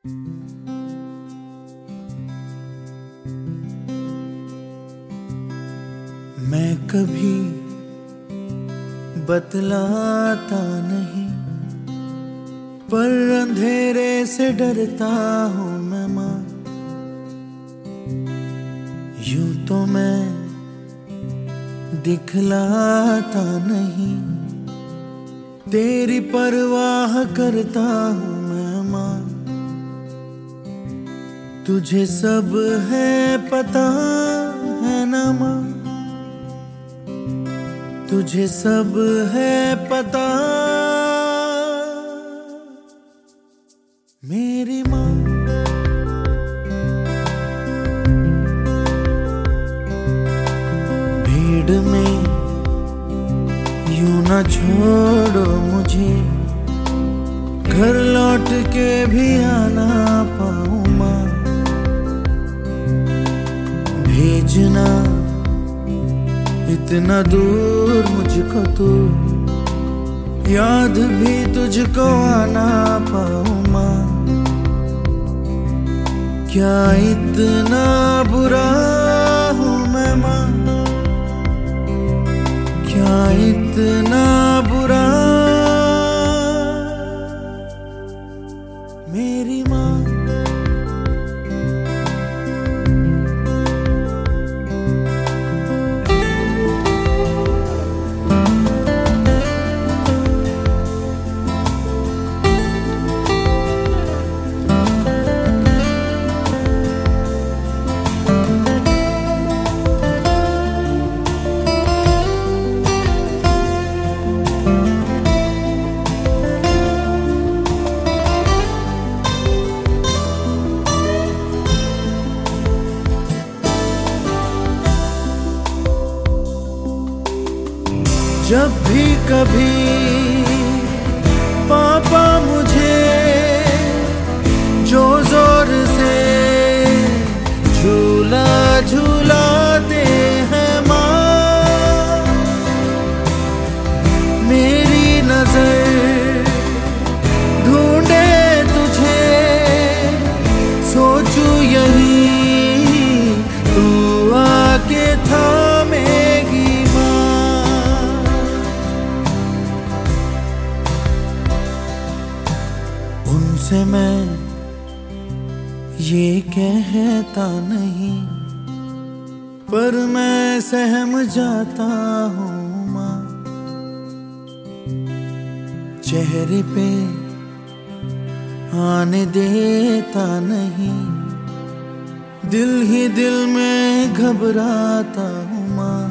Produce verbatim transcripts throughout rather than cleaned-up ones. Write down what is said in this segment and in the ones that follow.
मैं कभी बतलाता नहीं, पर अंधेरे से डरता हूँ मैं माँ। यूं तो मैं दिखलाता नहीं, तेरी परवाह करता हूँ मैं माँ। तुझे सब है पता है ना माँ, तुझे सब है पता मेरी माँ। भीड़ में यूं ना छोड़ो मुझे, घर लौट के भी आना पाऊँ माँ। भेजना इतना दूर मुझको तू, याद भी तुझको आना पाऊँ माँ। क्या इतना बुरा हूँ मैं माँ, क्या इतना बुरा मेरी माँ। जब भी कभी पापा मुझे जो जोर से झूला झूलाते हैं माँ, मेरी नजर ढूंढे तुझे, सोचूं यही तू आके थामेगी। उनसे मैं ये कहता नहीं, पर मैं सहम जाता हूँ माँ। चेहरे पे आने देता नहीं, दिल ही दिल में घबराता हूँ माँ।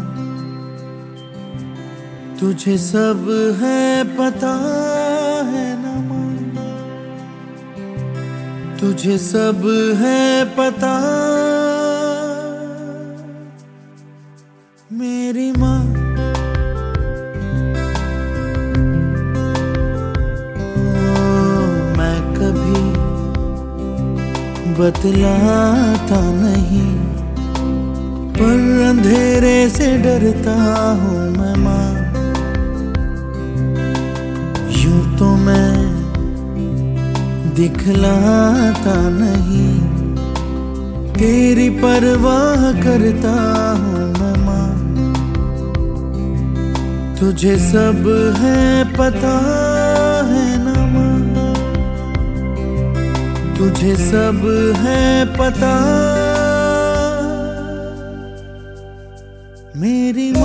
तुझे सब है पता है ना माँ, तुझे सब है पता मेरी माँ। ओ, मैं कभी बतलाता नहीं, पर अंधेरे से डरता हूँ मैं माँ। यूं तो मैं दिखलाता नहीं, तेरी परवाह करता हूँ मैं माँ। तुझे सब है पता है ना माँ, तुझे सब है पता मेरी